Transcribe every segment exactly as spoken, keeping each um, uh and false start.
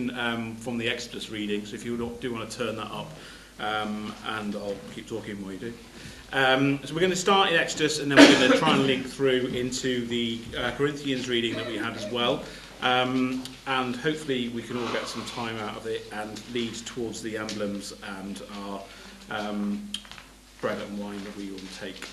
um, from the Exodus reading, so if you do want to turn that up, um, and I'll keep talking while you do. Um, so we're going to start in Exodus, and then we're going to try and link through into the uh, Corinthians reading that we had as well. Um, and hopefully we can all get some time out of it and lead towards the emblems and our um, bread and wine that we all take.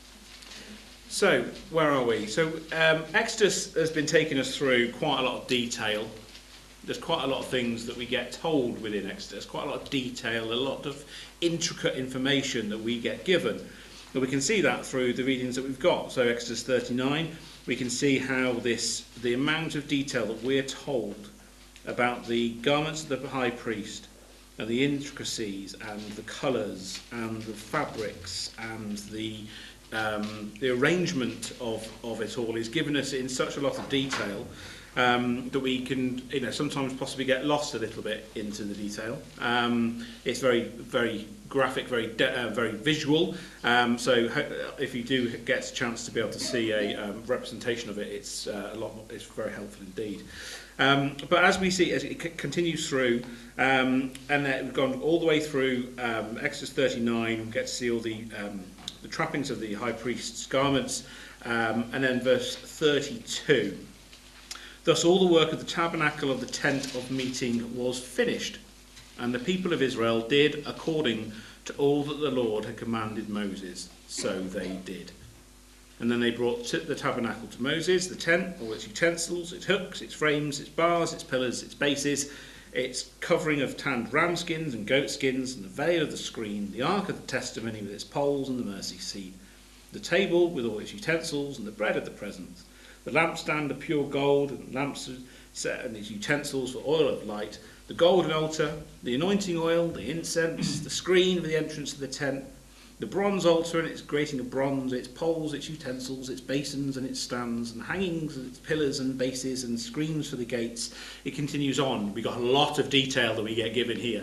So, where are we? So, um, Exodus has been taking us through quite a lot of detail. There's quite a lot of things that we get told within Exodus, quite a lot of detail, a lot of intricate information that we get given. And we can see that through the readings that we've got. So, Exodus thirty-nine, we can see how this, the amount of detail that we're told about the garments of the high priest, and the intricacies and the colours and the fabrics and the um, the arrangement of, of it all is given us in such a lot of detail um, that we can, you know, sometimes possibly get lost a little bit into the detail. Um, it's very, very graphic, very, de- uh, very visual. Um, so if you do get a chance to be able to see a um, representation of it, it's uh, a lot more, it's very helpful indeed. Um, but as we see, as it c- continues through, um, and uh, we've gone all the way through um, Exodus thirty-nine, we get to see all the um, the trappings of the high priest's garments, um, and then verse thirty-two. Thus all the work of the tabernacle of the tent of meeting was finished, and the people of Israel did according to all that the Lord had commanded Moses, so they did. And then they brought the tabernacle to Moses, the tent, all its utensils, its hooks, its frames, its bars, its pillars, its bases, its covering of tanned ram skins and goat skins, and the veil of the screen, the ark of the testimony with its poles and the mercy seat, the table with all its utensils and the bread of the presence, the lampstand of pure gold and lamps set and its utensils for oil of light, the golden altar, the anointing oil, the incense, the screen for the entrance of the tent, the bronze altar and its grating of bronze, its poles, its utensils, its basins and its stands, and hangings and its pillars and bases and screens for the gates. It continues on. We've got a lot of detail that we get given here.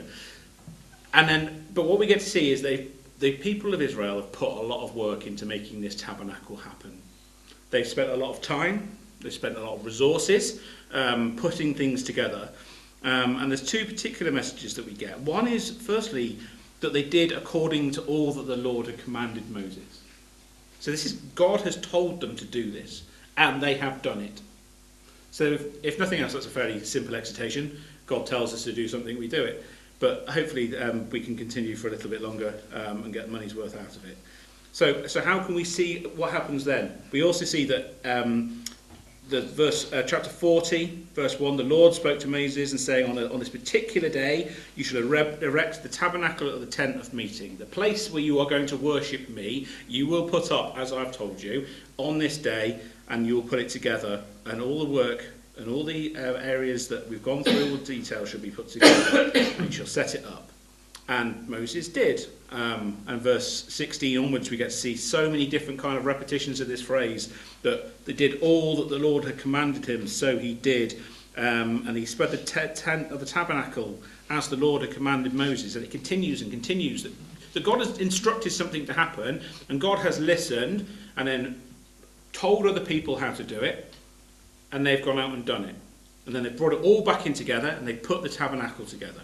And then, but what we get to see is they, the people of Israel have put a lot of work into making this tabernacle happen. They've spent a lot of time, they've spent a lot of resources um, putting things together. Um, and there's two particular messages that we get. One is, firstly, that they did according to all that the Lord had commanded Moses. So this is, God has told them to do this, and they have done it. So if, if nothing else, that's a fairly simple exhortation. God tells us to do something, we do it. But hopefully um, we can continue for a little bit longer um, and get money's worth out of it. So, so how can we see what happens then? We also see that um, the verse, uh, chapter forty, verse one, the Lord spoke to Moses and saying, on, a, on this particular day, you shall erect the tabernacle of the tent of meeting, the place where you are going to worship me. You will put up, as I've told you, on this day, and you will put it together, and all the work and all the uh, areas that we've gone through with detail shall be put together, and you shall set it up. And Moses did. Um, and verse sixteen onwards, we get to see so many different kind of repetitions of this phrase, that they did all that the Lord had commanded him, so he did. Um, and he spread the te- tent of the tabernacle as the Lord had commanded Moses. And it continues and continues. That, that God has instructed something to happen, and God has listened, and then told other people how to do it, and they've gone out and done it. And then they've brought it all back in together, and they put the tabernacle together.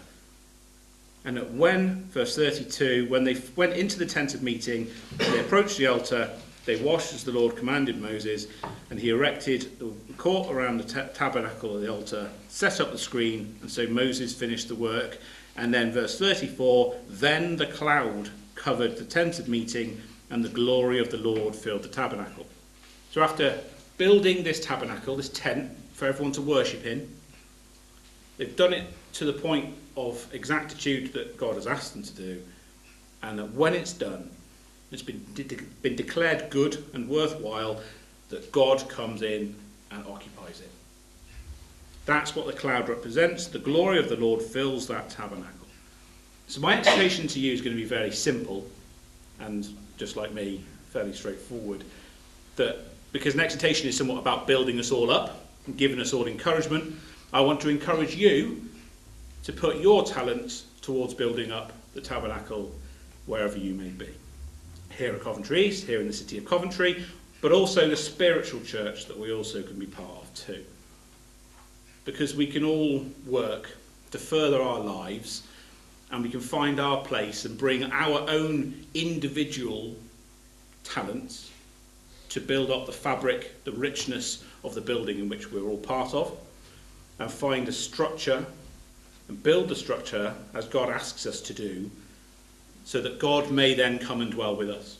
And that when, verse thirty-two, when they went into the tent of meeting, they approached the altar, they washed as the Lord commanded Moses, and he erected the court around the ta- tabernacle of the altar, set up the screen, and so Moses finished the work. And then verse thirty-four, then the cloud covered the tent of meeting, and the glory of the Lord filled the tabernacle. So after building this tabernacle, this tent, for everyone to worship in, they've done it to the point of exactitude that God has asked them to do, and that when it's done, it's been, de- been declared good and worthwhile, that God comes in and occupies it. That's what the cloud represents. The glory of the Lord fills that tabernacle. So my exhortation to you is going to be very simple, and just like me, fairly straightforward. That because an exhortation is somewhat about building us all up and giving us all encouragement, I want to encourage you to put your talents towards building up the tabernacle wherever you may be. Here at Coventry East, here in the city of Coventry, but also the spiritual church that we also can be part of too. Because we can all work to further our lives, and we can find our place and bring our own individual talents to build up the fabric, the richness of the building in which we're all part of, and find a structure and build the structure as God asks us to do, so that God may then come and dwell with us.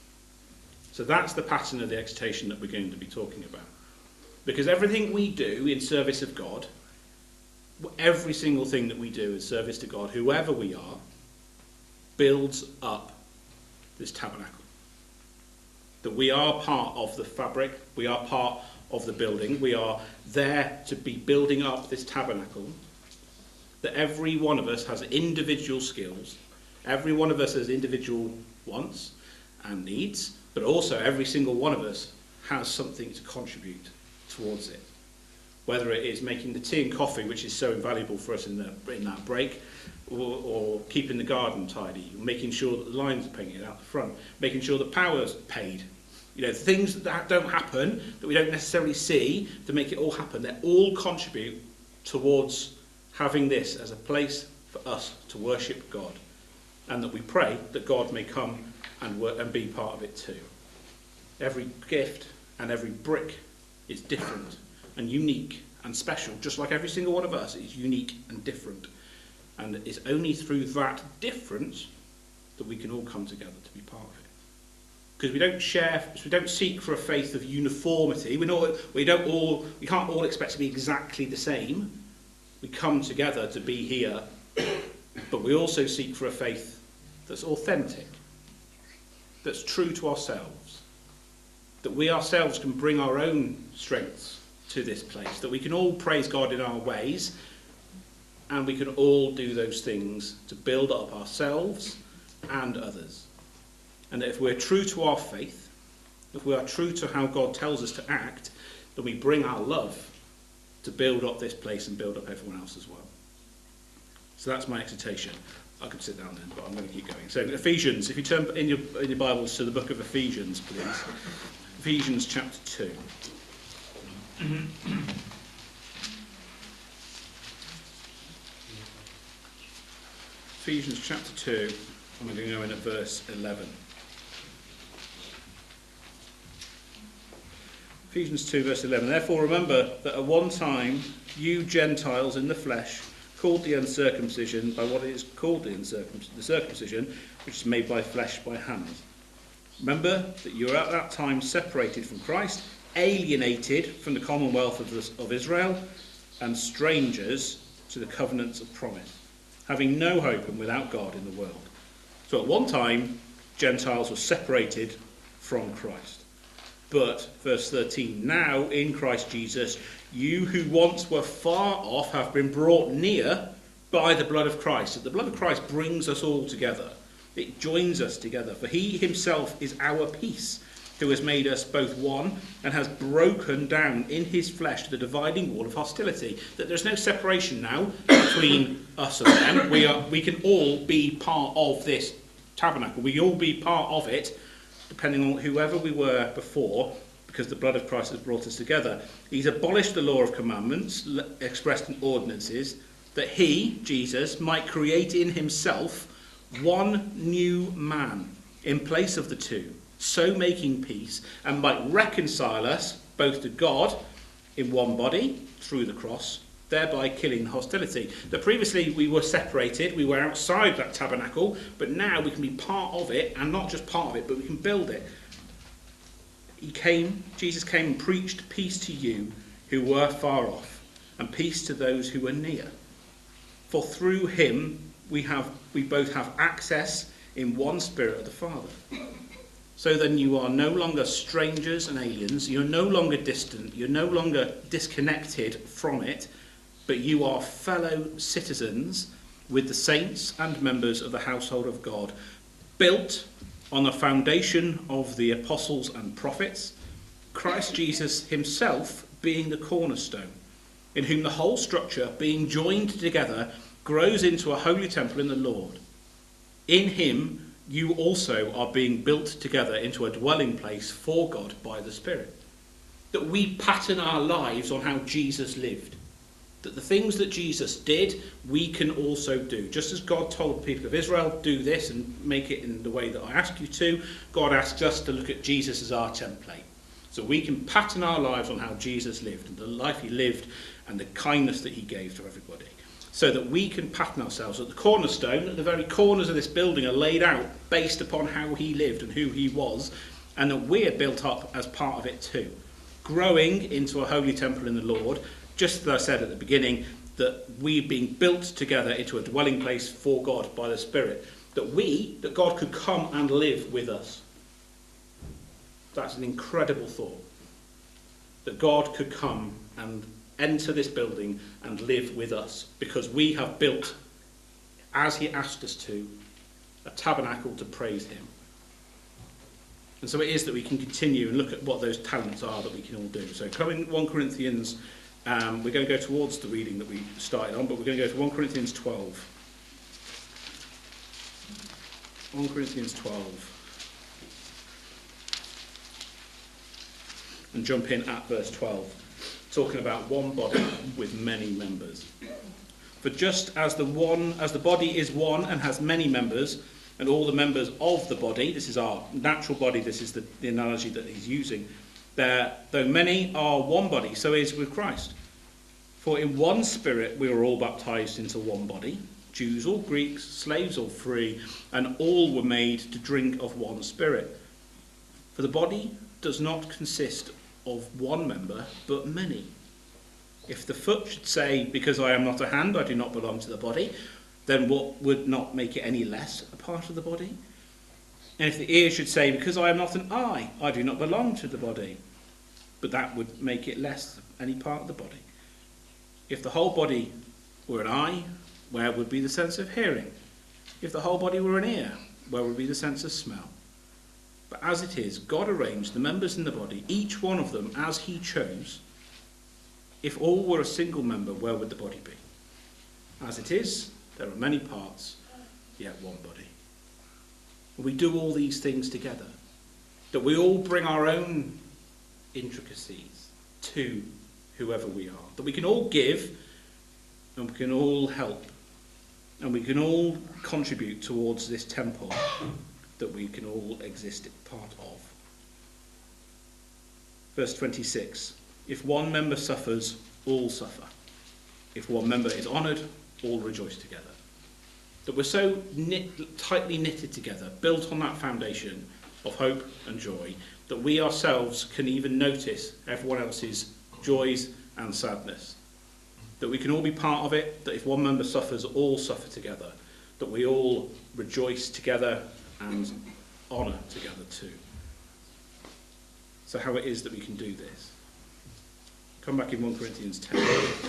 So that's the pattern of the exhortation that we're going to be talking about. Because everything we do in service of God, every single thing that we do in service to God, whoever we are, builds up this tabernacle. That we are part of the fabric, we are part of the building, we are there to be building up this tabernacle. That every one of us has individual skills, every one of us has individual wants and needs, but also every single one of us has something to contribute towards it. Whether it is making the tea and coffee, which is so invaluable for us in, the, in that break, or, or keeping the garden tidy, making sure that the lines are painted out the front, making sure the power's paid. You know, things that don't happen, that we don't necessarily see, to make it all happen, they all contribute towards having this as a place for us to worship God. And that we pray that God may come and work and be part of it too. Every gift and every brick is different and unique and special, just like every single one of us is unique and different. And it's only through that difference that we can all come together to be part of it. Because we don't share, we don't seek for a faith of uniformity. We know we don't all, we can't all expect to be exactly the same. We come together to be here, but we also seek for a faith that's authentic, that's true to ourselves, that we ourselves can bring our own strengths to this place, that we can all praise God in our ways, and we can all do those things to build up ourselves and others. And that if we're true to our faith, if we are true to how God tells us to act, then we bring our love to build up this place and build up everyone else as well. So that's my exhortation. I could sit down then, but I'm going to keep going. So Ephesians, if you turn in your, in your Bibles to the book of Ephesians, please. Ephesians chapter two. Ephesians chapter two, I'm going to go in at verse eleven. Ephesians two verse eleven. Therefore remember that at one time you Gentiles in the flesh, called the uncircumcision by what is called the, uncircum- the circumcision, which is made by flesh by hands. Remember that you were at that time separated from Christ, alienated from the commonwealth of, the, of Israel, and strangers to the covenants of promise, having no hope and without God in the world. So at one time, Gentiles were separated from Christ. But, verse thirteen, now in Christ Jesus, you who once were far off have been brought near by the blood of Christ. That the blood of Christ brings us all together. It joins us together. For he himself is our peace, who has made us both one and has broken down in his flesh the dividing wall of hostility. That there's no separation now between us and them. We are, we can all be part of this tabernacle. We all be part of it, depending on whoever we were before, because the blood of Christ has brought us together. He's abolished the law of commandments expressed in ordinances, that he, Jesus, might create in himself one new man in place of the two, so making peace, and might reconcile us both to God in one body through the cross, thereby killing hostility. That previously we were separated, we were outside that tabernacle, but now we can be part of it, and not just part of it, but we can build it. He came, Jesus came and preached peace to you who were far off, and peace to those who were near. For through him we have we both have access in one spirit of the Father. So then you are no longer strangers and aliens, you're no longer distant, you're no longer disconnected from it, but you are fellow citizens with the saints and members of the household of God, built on the foundation of the apostles and prophets, Christ Jesus himself being the cornerstone, in whom the whole structure, being joined together, grows into a holy temple in the Lord. In him you also are being built together into a dwelling place for God by the Spirit. That we pattern our lives on how Jesus lived. That the things that Jesus did, we can also do. Just as God told the people of Israel, do this and make it in the way that I ask you to, God asks us to look at Jesus as our template. So we can pattern our lives on how Jesus lived and the life he lived and the kindness that he gave to everybody. So that we can pattern ourselves at the cornerstone, at the very corners of this building are laid out based upon how he lived and who he was, and that we're built up as part of it too. Growing into a holy temple in the Lord, just as I said at the beginning, that we're being built together into a dwelling place for God by the Spirit. That we, that God could come and live with us. That's an incredible thought. That God could come and enter this building and live with us because we have built, as he asked us to, a tabernacle to praise him. And so it is that we can continue and look at what those talents are that we can all do. So coming First Corinthians, um, we're going to go towards the reading that we started on, but we're going to go to First Corinthians twelve. First Corinthians twelve. And jump in at verse twelve, talking about one body with many members. For just as the one, as the body is one and has many members, and all the members of the body, this is our natural body, this is the, the analogy that he's using, there, though many are one body, so is with Christ. For in one Spirit we were all baptized into one body, Jews or Greeks, slaves or free, and all were made to drink of one Spirit. For the body does not consist of one member, but many. If the foot should say, because I am not a hand, I do not belong to the body, then what would not make it any less a part of the body? And if the ear should say, because I am not an eye, I do not belong to the body, but that would make it less any part of the body. If the whole body were an eye, where would be the sense of hearing? If the whole body were an ear, where would be the sense of smell? But as it is, God arranged the members in the body, each one of them as he chose. If all were a single member, where would the body be? As it is, there are many parts, yet one body. We do all these things together. That we all bring our own intricacies to whoever we are. That we can all give, and we can all help, and we can all contribute towards this temple that we can all exist part of. Verse twenty-six. If one member suffers, all suffer. If one member is honoured, all rejoice together. That we're so knit, tightly knitted together, built on that foundation of hope and joy, that we ourselves can even notice everyone else's joys and sadness. That we can all be part of it, that if one member suffers, all suffer together. That we all rejoice together and honour together too. So how it is that we can do this. Come back in First Corinthians ten.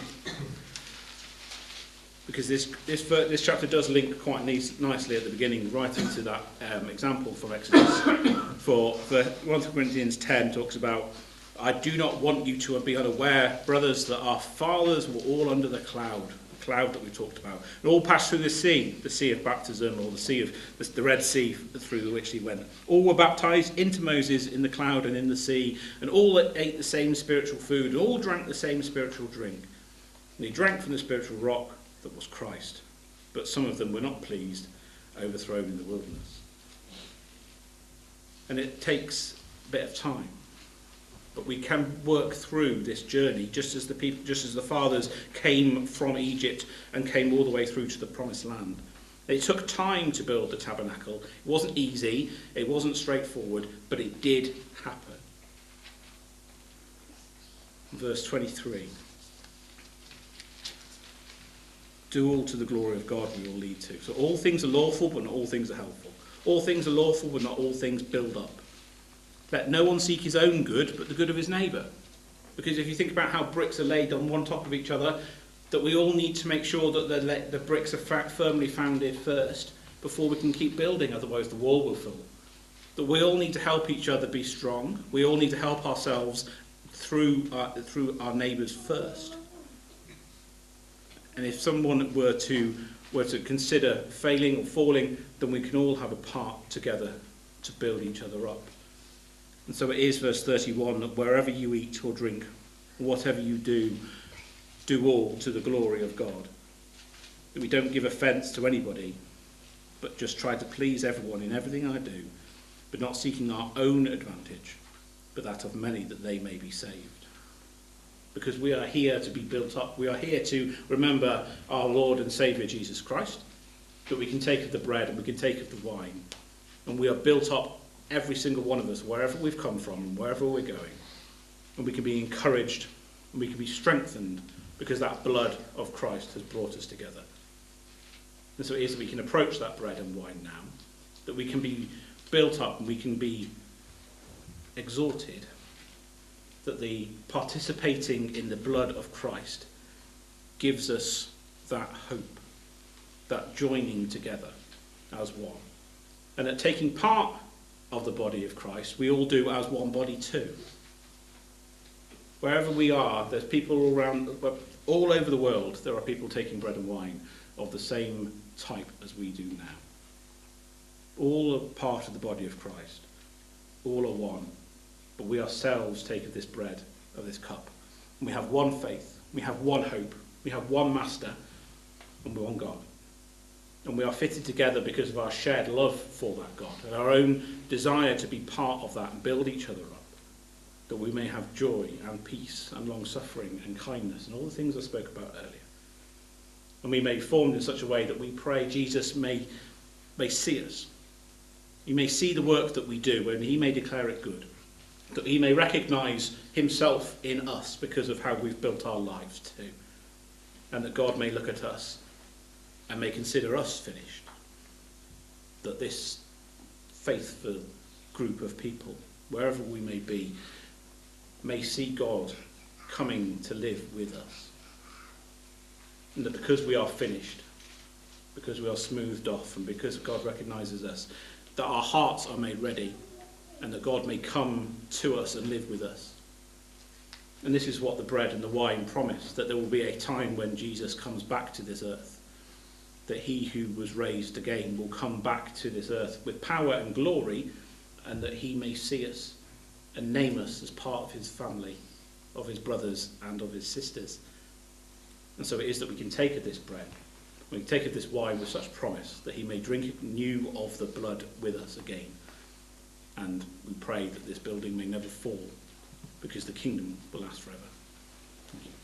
Because this, this, this chapter does link quite nice, nicely at the beginning, right into that um, example from Exodus. For, for First Corinthians ten talks about, I do not want you to be unaware, brothers, that our fathers were all under the cloud, the cloud that we talked about, and all passed through the sea, the sea of baptism, or the sea of the, the Red Sea through which he went. All were baptized into Moses in the cloud and in the sea, and all ate the same spiritual food, and all drank the same spiritual drink. And they drank from the spiritual rock that was Christ. But some of them were not pleased, overthrown in the wilderness. And it takes a bit of time. But we can work through this journey just as the people, just as the fathers came from Egypt and came all the way through to the promised land. It took time to build the tabernacle. It wasn't easy, it wasn't straightforward, but it did happen. Verse twenty-three. Do all to the glory of God we all lead to. So all things are lawful, but not all things are helpful. All things are lawful, but not all things build up. Let no one seek his own good, but the good of his neighbour. Because if you think about how bricks are laid on one top of each other, that we all need to make sure that the, the bricks are fa- firmly founded first before we can keep building, otherwise the wall will fall. That we all need to help each other be strong. We all need to help ourselves through our, through our neighbours first. And if someone were to were to consider failing or falling, then we can all have a part together to build each other up. And so it is, verse thirty-one, that wherever you eat or drink, or whatever you do, do all to the glory of God. That we don't give offence to anybody, but just try to please everyone in everything I do, but not seeking our own advantage, but that of many, that they may be saved. Because we are here to be built up. We are here to remember our Lord and Saviour Jesus Christ, that we can take of the bread and we can take of the wine. And we are built up, every single one of us, wherever we've come from and wherever we're going. And we can be encouraged and we can be strengthened because that blood of Christ has brought us together. And so it is that we can approach that bread and wine now, that we can be built up and we can be exhorted, that the participating in the blood of Christ gives us that hope, that joining together as one. And that taking part of the body of Christ, we all do as one body too. Wherever we are, there's people all around, all over the world, there are people taking bread and wine of the same type as we do now. All are part of the body of Christ. All are one. But we ourselves take of this bread, of this cup. And we have one faith, we have one hope, we have one master, and one God. And we are fitted together because of our shared love for that God, and our own desire to be part of that and build each other up, that we may have joy and peace and long-suffering and kindness and all the things I spoke about earlier. And we may be formed in such a way that we pray Jesus may, may see us. He may see the work that we do and he may declare it good. That he may recognise himself in us because of how we've built our lives too. And that God may look at us and may consider us finished. That this faithful group of people, wherever we may be, may see God coming to live with us. And that because we are finished, because we are smoothed off, and because God recognises us, that our hearts are made ready, and that God may come to us and live with us. And this is what the bread and the wine promise, that there will be a time when Jesus comes back to this earth, that he who was raised again will come back to this earth with power and glory, and that he may see us and name us as part of his family, of his brothers and of his sisters. And so it is that we can take of this bread, we can take of this wine with such promise, that he may drink new of the blood with us again. And we pray that this building may never fall, because the kingdom will last forever. Thank you.